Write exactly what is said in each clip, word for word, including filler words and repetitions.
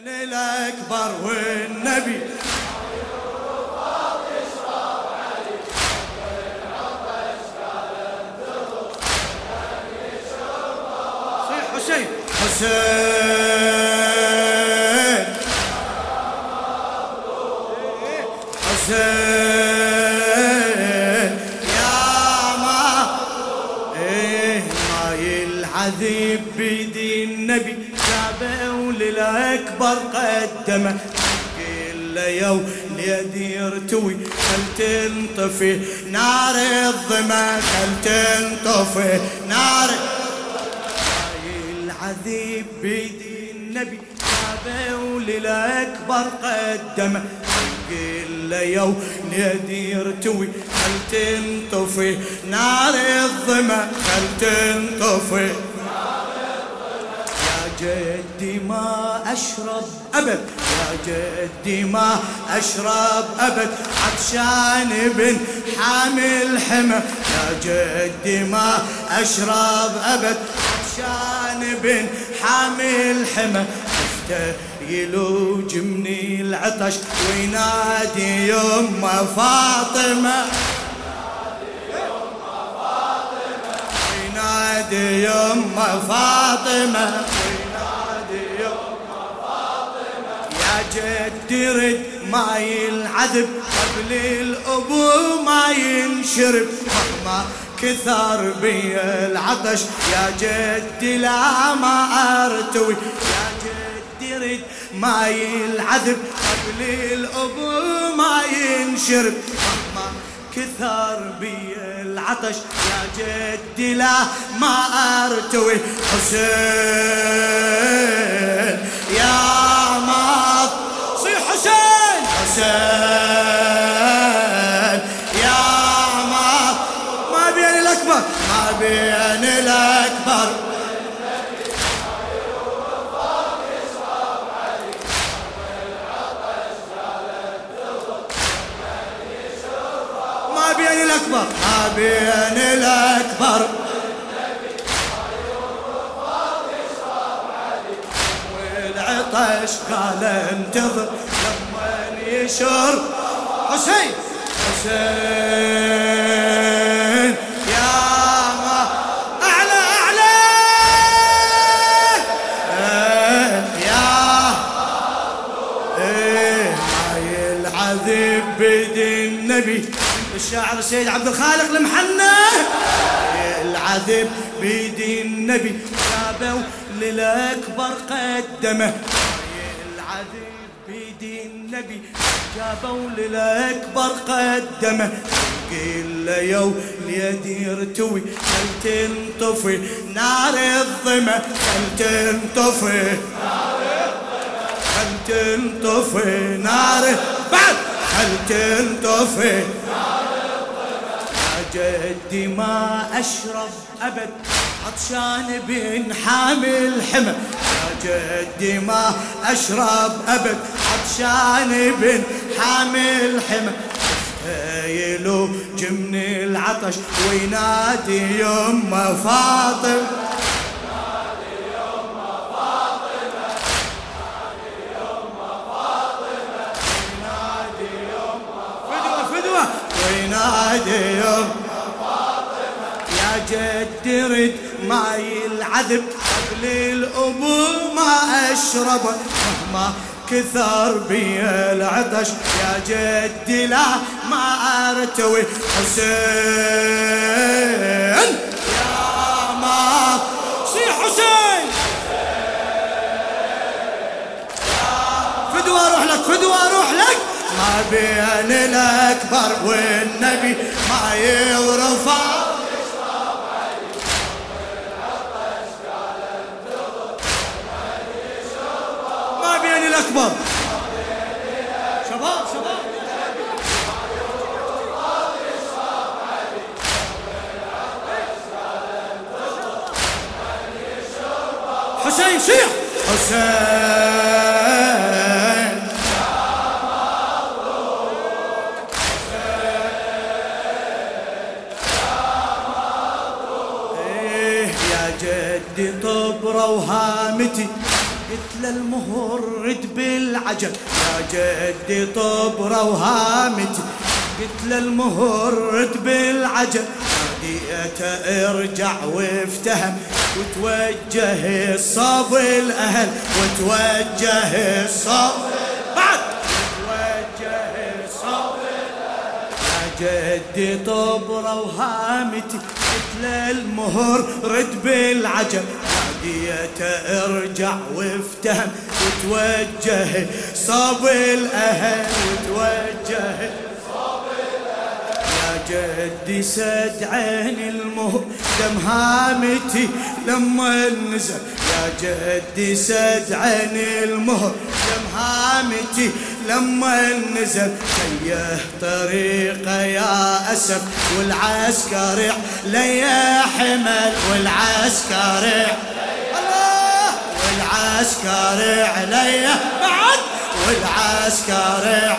الأكبر والنبي حسين حسين حسين يا ما ايه ماي العذيب بيدي النبي جابه وللأكبر قدمه قل له يا وليد يرتوي خل تنطفي نار الظما خل تنطفي نار العذيب بيدي النبي جابه وللأكبر قدمه قل له يا وليد يرتوي خل تنطفي نار الظما خل تنطفي جدي ما أشرب أبد يا جدي ما أشرب أبد عطشان بن حامل حمى يا جدي ما أشرب أبد عطشان بن حامل حمى يلوج مني العطش وينادي يما فاطمة وينادي يما فاطمة جدي رد ماي العذب قبل الأبو ما ينشرب مهما كثر بي العطش يا جدي لا ما أرتوي يا جدي رد ماي العذب قبل الأبو ما ينشرب مهما كثر بي العطش يا جدي لا ما أرتوي حسين يا ما حسين حسين يا ما ما بين الأكبر ما بين الأكبر ما بين الأكبر ما بين الأكبر والعطش قال انتظر يشر حسين حسين يا ما أعلى أعلى يا إيه ماي العذب بيدي النبي الشاعر السيد عبد الخالق المحنى العذب بيدي النبي جابه للأكبر قدمه العذب بيدي النبي جابوا للأكبر قدمه قل له يا وليد يرتوي خل تنطفي نار الظما خل تنطفي نار الظما خل تنطفي نار بعد خل تنطفي نار الظما يا جدي ما أشرب أبد عطشان بن حامل حمى يا جدي ما أشرب أبد عطشان بن حامل حمى يلو جمني العطش وينادي يما فاطمة ينادي يما فاطمة ينادي يما فاطمة ينادي يما فدوة فدوة وينادي يما جدي رد ماي العذب قبل الأبو ما أشرب مهما كثر بي العطش يا جدي لا ما أرتوي حسين يا ما صي حسين فدوى أروح لك فدوى أروح لك ما بين الأكبر والنبي ما يرفع الأكبر شباب شباب حسين شيخ حسين ايه يا جدي طبرة وهامتي قلت المهر رد بالعجل يا جدي طبرة وهامتي، قلت له المهر رد بالعجل ناديته ارجع وافتهم، وتوجه الصاب الاهل وتوجه الصاب بعد وتوجه الصاب الاهل يا جدي طبرة وهامتي، قلت له المهر رد بالعجل ناديته ارجع وافتهم، وتوجه صاب الاهل وتوجه جدي سد عين المهر دم هامتي لما نزل، يا جدي سد عين المهر دم هامتي لما نزل، تيه طريقه يا اسف والعسكري عليا حمل، والعسكري الله والعسكري عليا بعد، والعسكري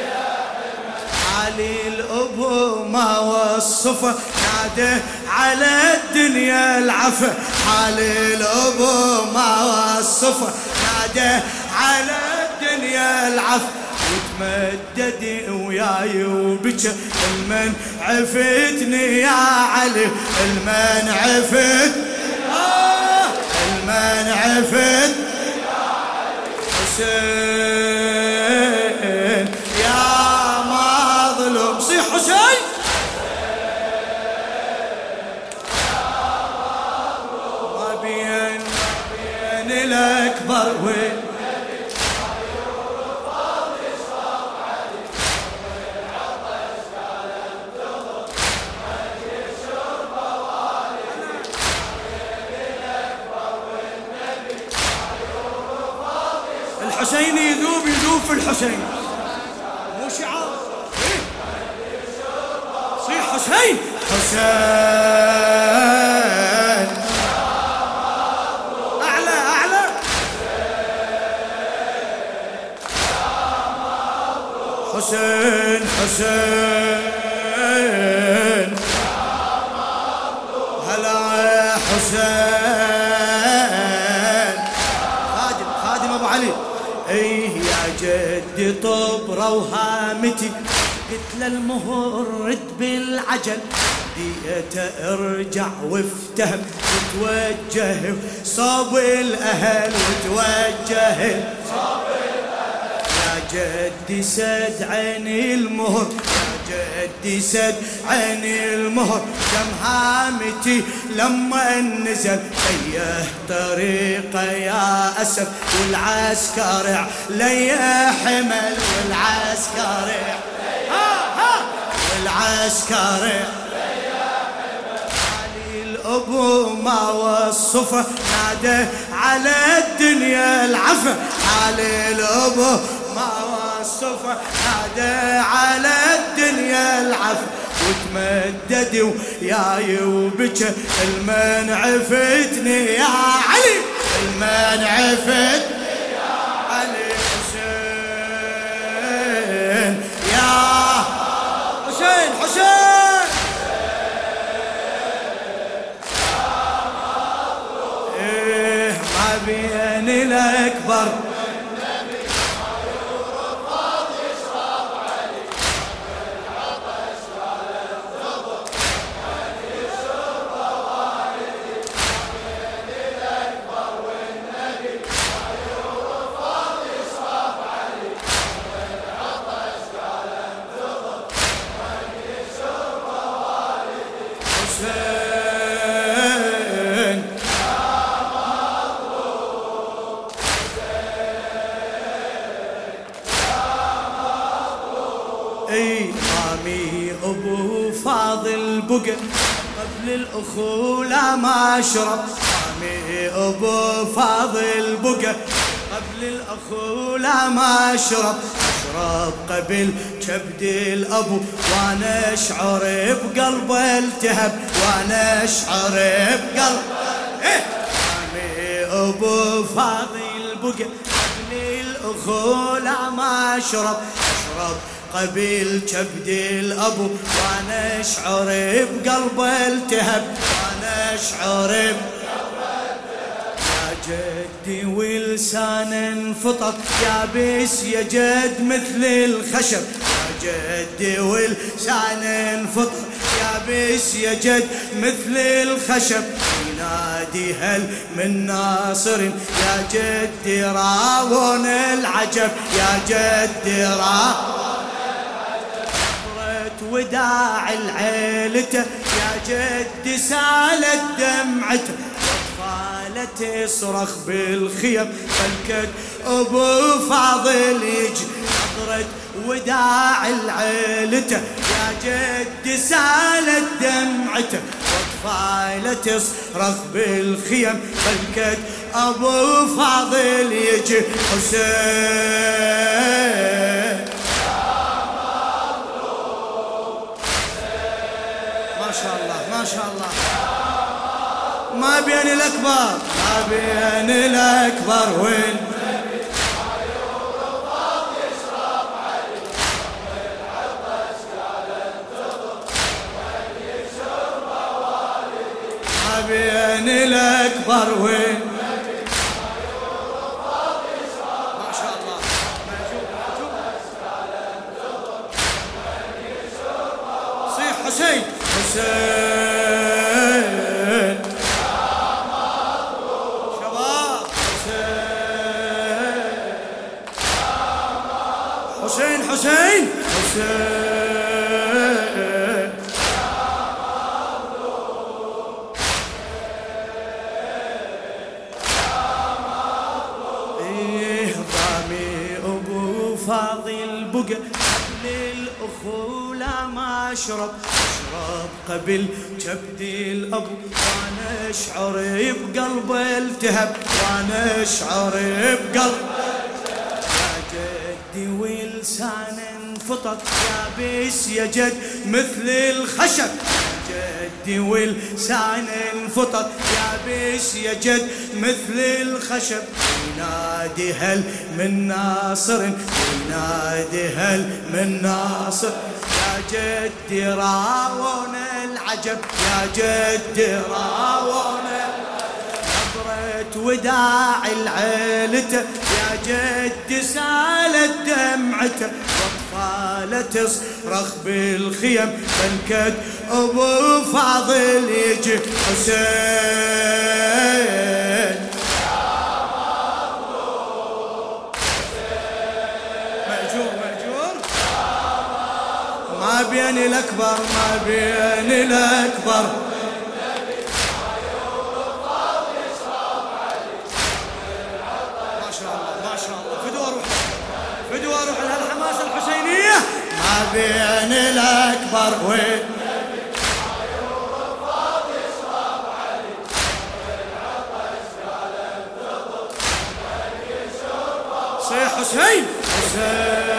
علي الأبو ما وصفه ناده على الدنيا العفة، حالي الأبو ما وصفه ناده على الدنيا العفة، وتمدد وياي وبكى المن عفتني يا علي، المن عفت آه المن عفت يا علي حسين صيح حسين ما بين بين الأكبر وين الحسين يذوب يذوب في الحسين مو شعار حسين حسين أعلى أعلى حسين حسين هلا حسين خادم خادم أبو علي إيه يا جدي طبرة وهامتي، قلت له المهر رد بالعجل ديته ارجع وافتهم، وتوجه صوب الاهل وتوجه صوب الاهل يا جدي سد عيني المهر، يا جدي سد عيني المهر دم هامتي لما نزل، تيه طريقه يا اسف والعسكري عليا حمل، والعسكري العسكري علي الأبو ما وصفه ناده على الدنيا العفة، علي الأبو ما وصفه ناده على الدنيا العفة، وتمدد وياي وبكى المن عفتني يا علي، المن عفتني يا علي حسين يا حسين حسين إيه ما بين الأكبر اي رامي ابو فاضل بقى قبل الاخو لا ما اشرب، رامي ابو فاضل بقى قبل الاخو لا ما اشرب، اشرب قبل كبد الابو وانا اشعر بقلبه التهب، وانا اشعر بقلبه إيه؟ رامي ابو فاضل بقى قبل الاخو لا ما اشرب، اشرب قبل كبد الابو وانا اشعر بقلبه التهب، وانا اشعر بقلبه التهب يا جدي ولسان انفطر يابس يا جد مثل الخشب، يا جدي ولسان انفطر يابس يا جد مثل الخشب، ينادي هل من ناصر يا جدي راون العجب، يا جدي راون العجب. نظرة وداع العيلته يا جدي سالت دمعته، تصرخ بالخيم فالكد ابو فاضل يجي. نظرة وداع العيلته يا جد سالت دمعته، واطفاله تصرخ بالخيم فالكد ابو فاضل يجي. حسين ما شاء الله ما شاء الله، ما بين الأكبر ما بين الأكبر وين ما بين الأكبر وين ما شاء الله. صيح حسين حسين حسين حسين حسين إيه ضامي أبو فاضل بقى قبل الأخولة ما أشرب، أشرب قبل كبدي الأبو وأنا أشعر بقلب التهب، وأنا أشعر بقلب ولسان انفطر يابس يا جد مثل الخشب، جدي ولسان انفطر يابس يا جد مثل الخشب، ينادي هل من ناصر ينادي هل من ناصر، يا جدي راون العجب يا جدي راون وداع العيلته يا جد سالت دمعته، واطفاله تصرخ بالخيم فالكد ابو فاضل يجي. حسين مأجور مأجور ما بين الأكبر ما بين الأكبر. فدوا روح لها الحماسة الحسينية ما بين الأكبر وين صيح حسين حسين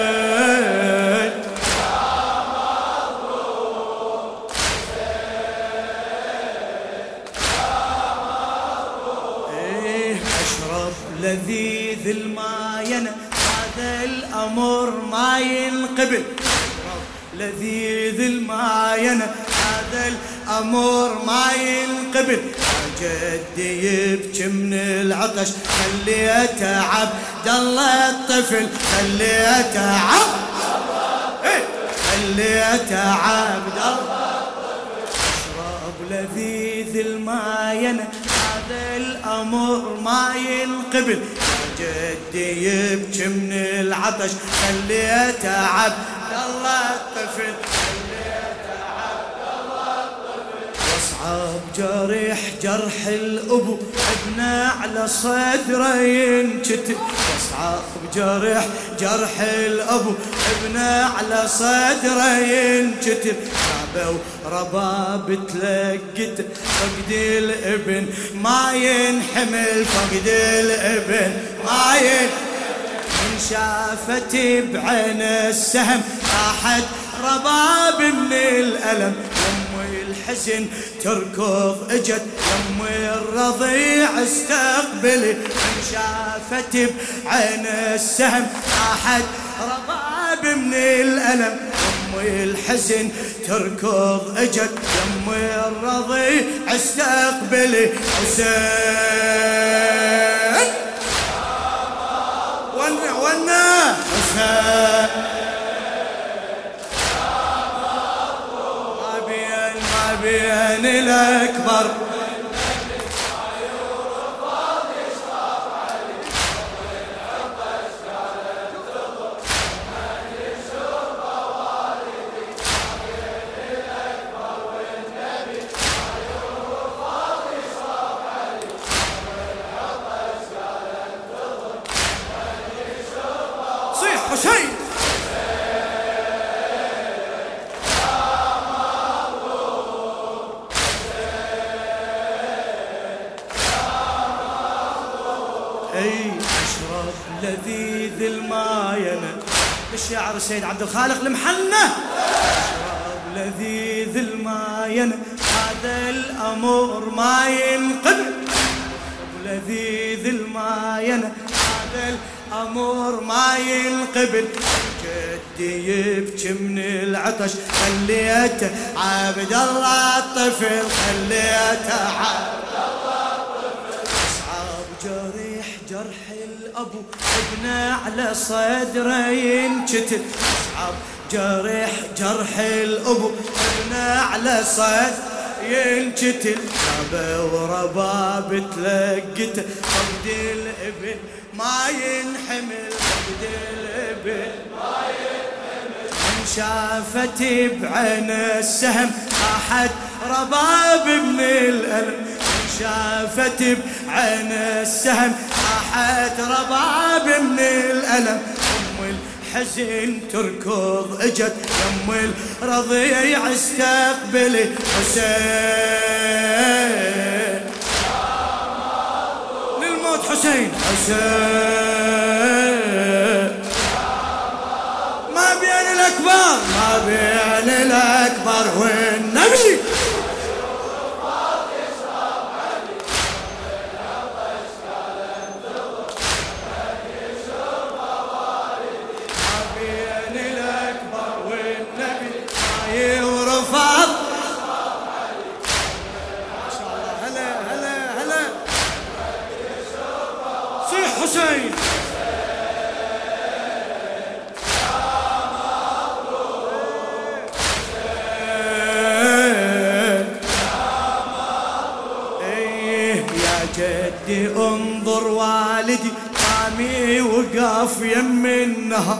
ايه اشرب لذيذ الماينة هذا الأمر ما ينقبل، لذيذ الماينة هذا الأمر ما ينقبل، جدي يبكي من العطش خليته عبد الله الطفل خليته عبد الله خليته عبد الله اشرب لذيذ الماينة هذا الأمر ما ينقبل، جدي يبكي من العطش خليته عبد الله الطفل خليته عبد الله الطفل، واصعب جرح جرح الابو ابنه على صدره ينكتب، واصعب جرح جرح الابو ابنه على صدره ينكتب، شعبه ورباب تلقت فقد الابن ما ينحمل فقد الابن ما ينحمل، من شافت بعين السهم راحت رباب من الألم، يم الحزن تركض اجت يم الرضيع استقبلي، من شافت بعين السهم راحت رباب من الألم، يم الحزن تركض اجت يم الرضيع استقبلي. حسين اخوانا حسين ما بين ما بين الاكبر حسين اي اشرب لذيذ الماينه بالشعر السيد عبد الخالق المحنه اشرب لذيذ الماينه هذا الامر ما ينقبل لذيذ الماينه هذا الأمور ما ينقبل جدي يبكي من العطش خليته عبد الله الطفل خليته عبد الله الطفل أصعب جريح جرح الأبو ابنه على صدره ينشتل أصعب جريح جرح الأبو ابنه على صدره ينشتل ربا ورباب تلقته عبد الابن ما ينحمل عبد الابن ما ينحمل من شافت بعين السهم احد رباب ابن الالم من شافت بعين السهم احد رباب ابن الالم ام الحزن تركض اجت يم الرضيع استقبلي حسين للموت حسين حسين ما بين الاكبر ما بين الاكبر والنبي حسين ايه يا جدي انظر والدي قامي وقف يم النهر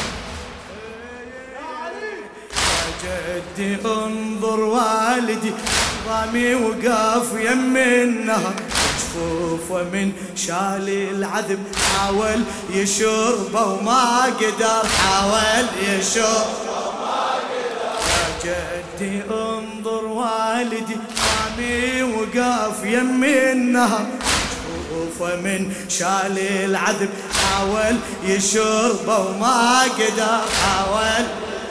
يا جدي انظر والدي قامي وقف يم النهر ومن شال العذب حاول يشربه وما قدر حاول يشربه وما قدر يا جدي انظر والدي قامي وقف يم النهر ومن شال العذب حاول يشربه وما قدر حاول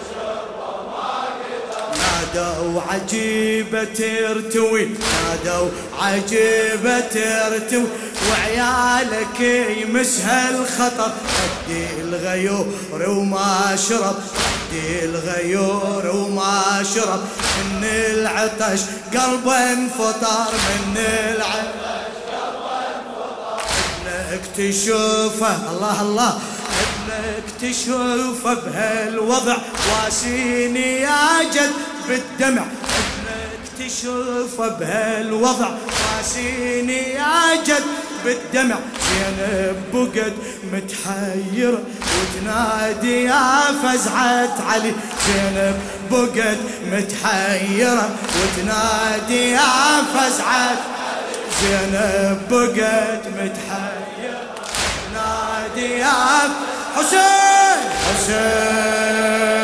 نادوا عجيبة ترتوي نادوا عجيبة ترتوي وعيالك يمسها الخطر ادي الغيور وما شرب ادي الغيور وما شرب من العطش قلبه انفطر من العطش قلبه انفطر ابنك تشوفه الله الله ابنك تشوفه بهالوضع واسيني يا جد بالدمع ابنك تشوفه بهالوضع واسيني يا جد بالدمع زينب بقد متحيرة وتنادي يا فزعة علي زينب بقد متحيرة وتنادي يا فزعة زينب بقد متحيرة تنادي يا حسين حسين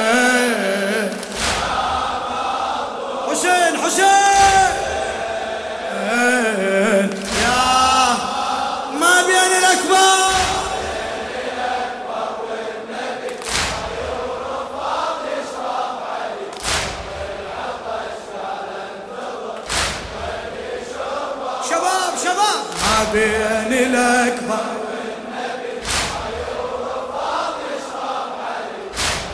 حسين حسين يا ما بين الأكبر شباب شباب ما بين الأكبر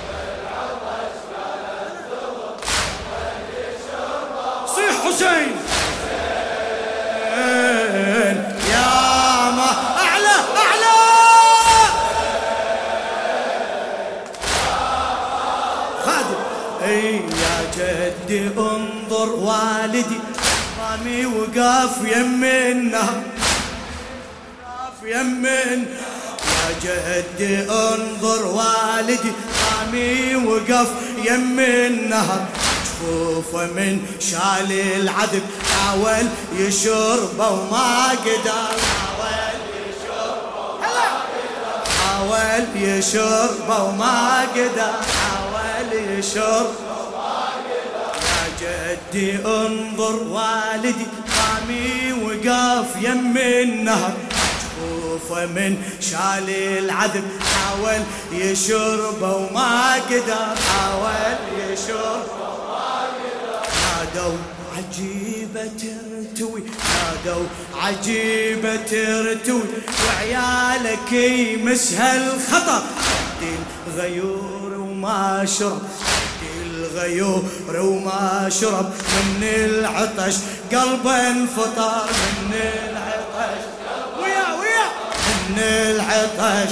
جدي انظر والدي رامي وقاف يم النهر، وقاف يم يا جدي انظر والدي رامي وقف يم النهر، جفوفه من شال العذب حاول يشربه وما قدر، حاول يشربه وما قدر، حاول يشربه وما قدر. يا جدي انظر والدي رامي وقاف يم النهر، جفوفه من شال العذب حاول يشربه وما قدر، حاول يشربه وما قدر. نادوا عجيبة ترتوي، نادوا عجيبة ترتوي، وعيالك يمسها الخطر، دي الغيور وما شرب، دي الغيور وما شرب، من العطش قلبه انفطر، من العطش ويا ويا من العطش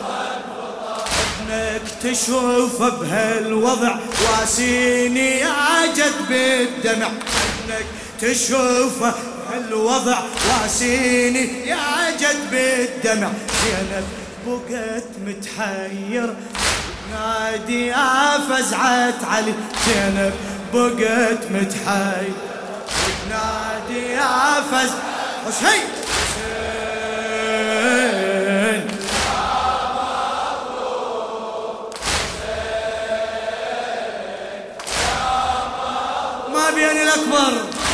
ابنك تشوف بهالوضع واسيني يا جد بالدمع، ابنك تشوف بهالوضع واسيني يا جد بالدمع. زينب بقت متحير نادي يا فزعة علي، زينب بقت متحير نادي يا فزعة حسين بين الأكبر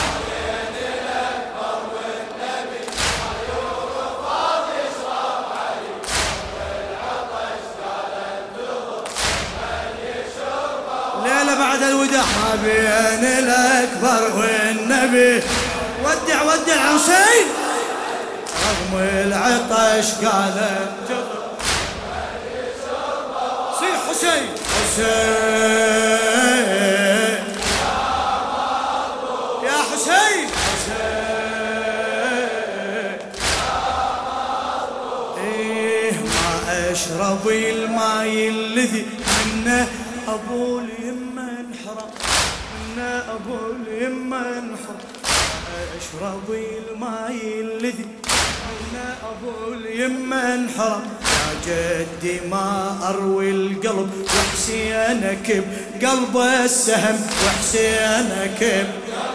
والنبي عيون فاضي يشرب علي، والعطش قال انتظر من يشرب ليلة بعد الوداع. ما بين الأكبر والنبي ودع ودع الحسين، رغم العطش قال انتظر من يشرب. صيح حسين حسين حسين ايه ما اشرب الماي الذي منه ابو اليمه انحرم، منه ابو اليمه انحرم، اشرب الماي الذي منه ابو اليمه انحرم. يا جدي ما اروي القلب وحسينك بقلب السهم، وحسينك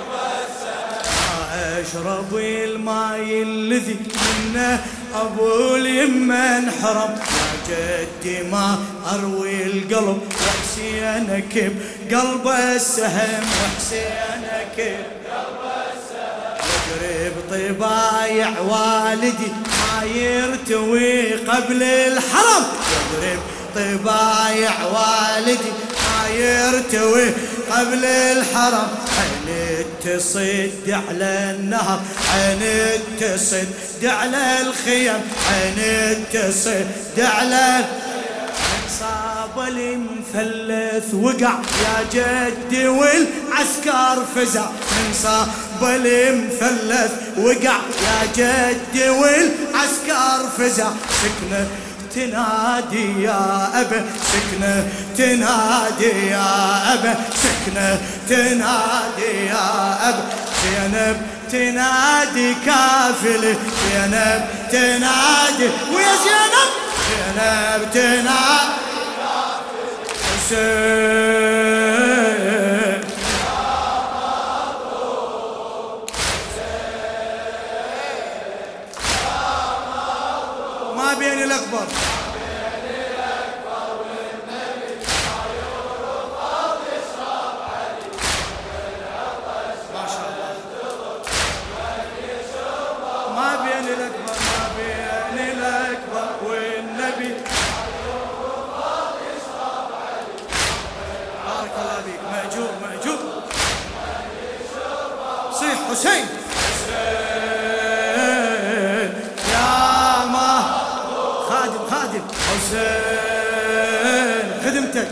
اشرب الماي الذي منه ابو اليمه انحرم. يا جدي ما اروي القلب وحسينك بقلب السهم، وحسينك بقلب السهم. يجري بطبايع والدي ما يرتوي قبل الحرم، يجري بطبايع والدي ما يرتوي قبل الحرم. عين تصد على النهر، عين تصد على الخيم، عين تصد على صاب المثلث وقع يا جدي والعسكر فزع، من صاب المثلث وقع يا جدي والعسكر فزع. سكنه تنادي يا أبا، سكنة تنادي يا أبا، سكنة تنادي يا أبا. زينب تنادي كافلة، زينب تنادي ويا زينب، زينب تنادي كافلة حسين. ما بين الأكبر حسين حسين يا ما خادم خادم حسين خدمتك.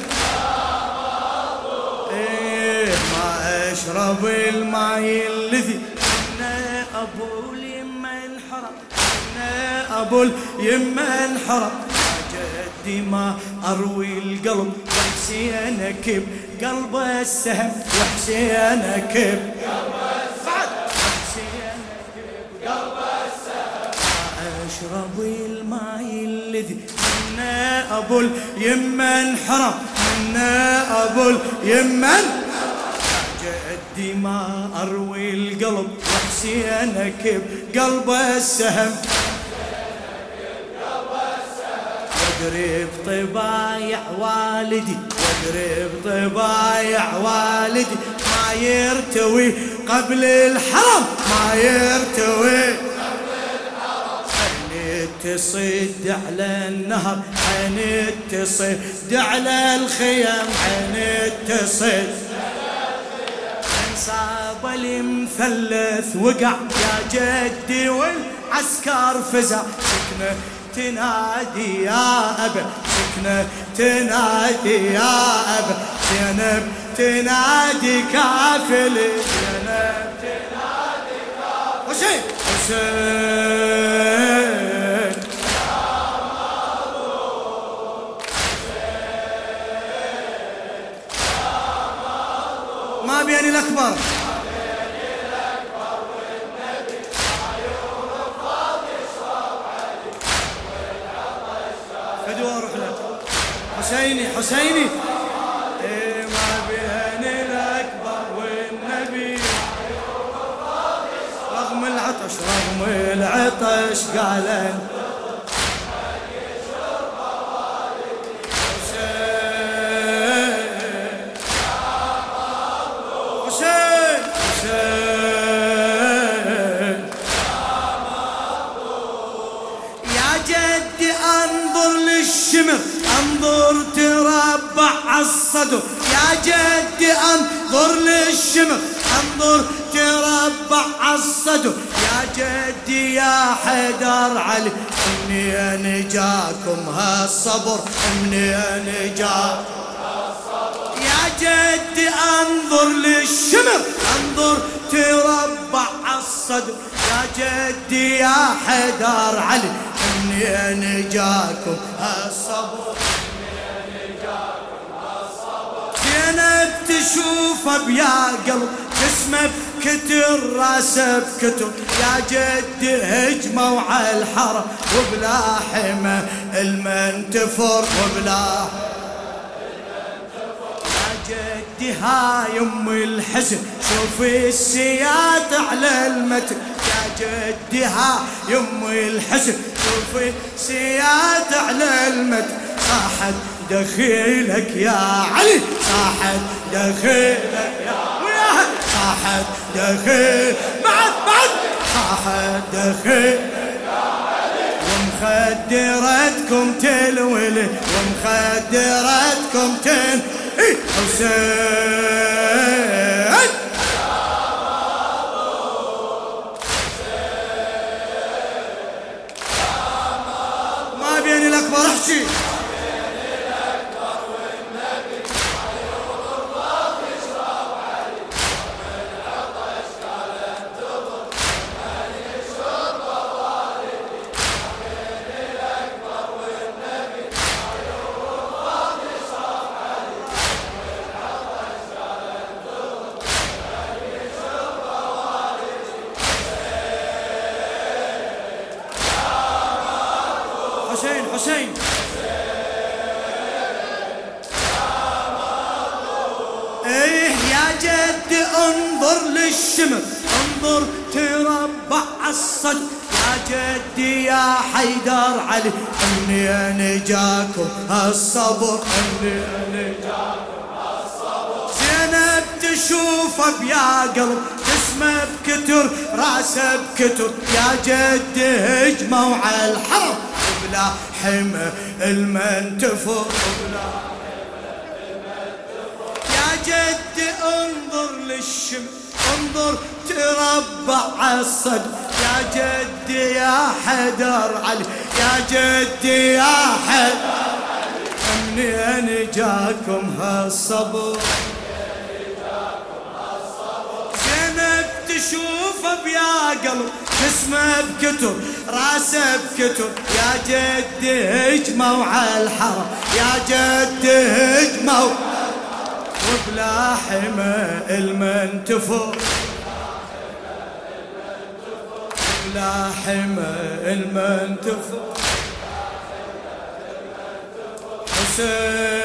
ايه ما اشرب الماي الذي منه ابو اليمه انحرم، منه ابو اليمه انحرم. جدي ما أروي القلب وحسينك بقلب السهم وحسينك بقلب السهم وحسينك بقلب السهم أشرب الماء الذي منا أبو اليمة انحرم منا أبو اليمة جدي ما أروي القلب وحسينك بقلب السهم واقرب طبايع والدي واقرب طبايع والدي ما يرتوي قبل الحرم ما يرتوي تصد على النهر عين تصد على الخيام عين تصد انصاب المثلث وقع يا جدي والعسكر فزع سكنه تنادي يا أبا سكنه تنادي يا أبا زينب تنادي كافل زينب تنادي كافل حسين حسين ما بيني الأكبر حسيني حسيني إيه ما بين الأكبر والنبي رغم العطش رغم العطش قال حسين حسين يا جدي انظر للشمر انظر تربع الصدر يا جدي انظر للشمر انظر تربع الصدر يا جدي يا حيدر علي منين جاكم هالصبر منين جاكم هالصبر يا جدي انظر للشمر انظر تربع الصدر يا جدي يا حيدر علي منين جاكم هالصبر زينب تشوفه بيا قلب جسمه بكتر راسه بكتر يا جدي هجموا على الحرم وبلا حمى المنتفر وبلا يا جدي هاي ام الحزن شوفي السياط على المتن يا جدي هاي ام الحزن شوفي السياط على المتن صاحت دخيلك يا علي صاحت دخيلك يا وياك صاحت دخيل بعد بعد صاحت دخيلك يا علي ومخدرتكم تلولي ومخدرتكم تل إيه حسين ما بيني الأكبر احكي حسين حسين ايه يا جدي انظر للشمر انظر تربع الصدر يا جدي يا حيدر علي منين جاكم هالصبر منين جاكم هالصبر زينب تشوفه بيا قلب جسمه بكتر راسه بكتر يا جدي هجموا على الحرم وبلا حمى المنتفر وبلا يا جدي انظر للشمس انظر تربع الصدر يا جدي يا حيدر علي يا جدي يا حيدر علي منين جاكم هالصبر زينب تشوفه بيا قلب جسمه بكتب راسه بكتب، يا جدي هجموا على الحرم، يا جدي هجموا وبلا حمى المنتفو، بلا حمى المنتفو. حسين